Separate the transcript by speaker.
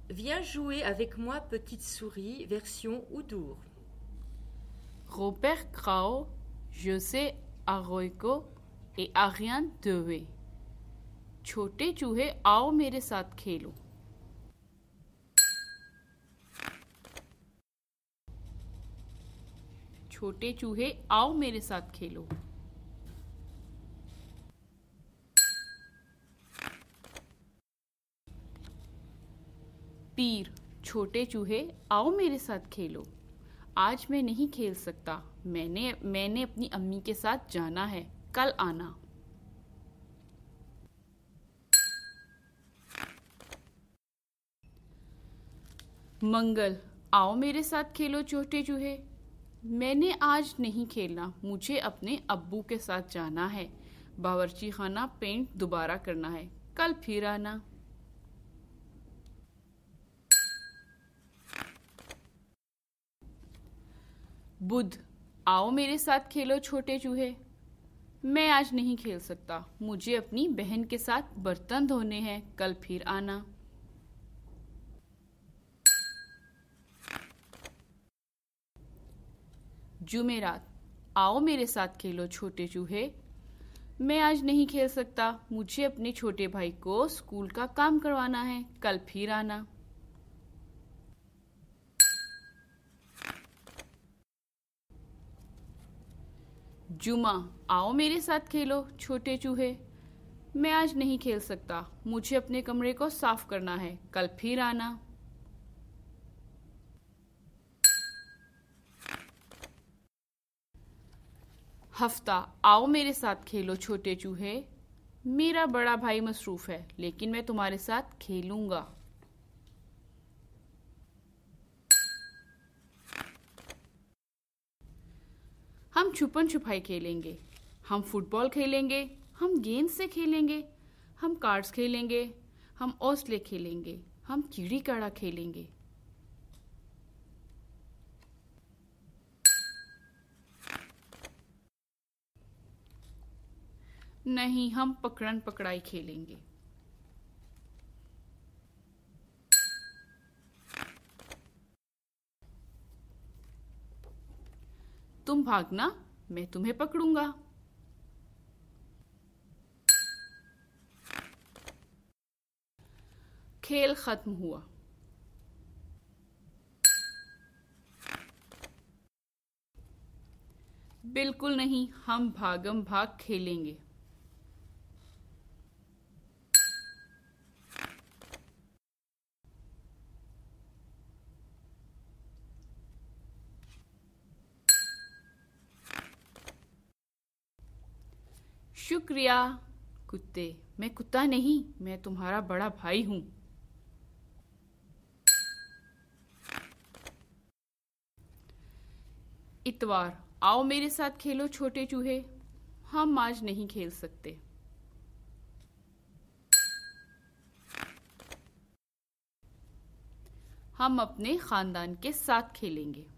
Speaker 1: Viens jouer avec moi, petite souris, version Oudour.
Speaker 2: Robert Grau, José Arroyo et Ariane Dewey। छोटे चूहे आओ मेरे साथ खेलो। छोटे चूहे आओ मेरे साथ खेलो। पीर, छोटे चूहे आओ मेरे साथ खेलो। आज मैं नहीं खेल सकता, मैंने अपनी अम्मी के साथ जाना है, कल आना। मंगल, आओ मेरे साथ खेलो छोटे चूहे। मैंने आज नहीं खेलना, मुझे अपने अब्बू के साथ जाना है, बावर्ची खाना पेंट दोबारा करना है, कल फिर आना। बुध, आओ मेरे साथ खेलो छोटे चूहे। मैं आज नहीं खेल सकता, मुझे अपनी बहन के साथ बर्तन धोने हैं, कल फिर आना। जुमेरात, आओ मेरे साथ खेलो छोटे चूहे। मैं आज नहीं खेल सकता, मुझे अपने छोटे भाई को स्कूल का काम करवाना है, कल फिर आना। जुमा, आओ मेरे साथ खेलो छोटे चूहे। मैं आज नहीं खेल सकता, मुझे अपने कमरे को साफ करना है, कल फिर आना। हफ्ता, आओ मेरे साथ खेलो छोटे चूहे। मेरा बड़ा भाई मसरूफ है, लेकिन मैं तुम्हारे साथ खेलूंगा। हम छुपन छुपाई खेलेंगे, हम फुटबॉल खेलेंगे, हम गेंद से खेलेंगे, हम कार्ड्स खेलेंगे, हम ओसले खेलेंगे, हम कीड़ी काड़ा खेलेंगे। नहीं, हम पकड़न पकड़ाई खेलेंगे। तुम भागना, मैं तुम्हें पकड़ूंगा। खेल खत्म हुआ। बिल्कुल नहीं, हम भागम भाग खेलेंगे। शुक्रिया। कुत्ते, मैं कुत्ता नहीं, मैं तुम्हारा बड़ा भाई हूं। इतवार, आओ मेरे साथ खेलो छोटे चूहे। हम आज नहीं खेल सकते। हम अपने खानदान के साथ खेलेंगे।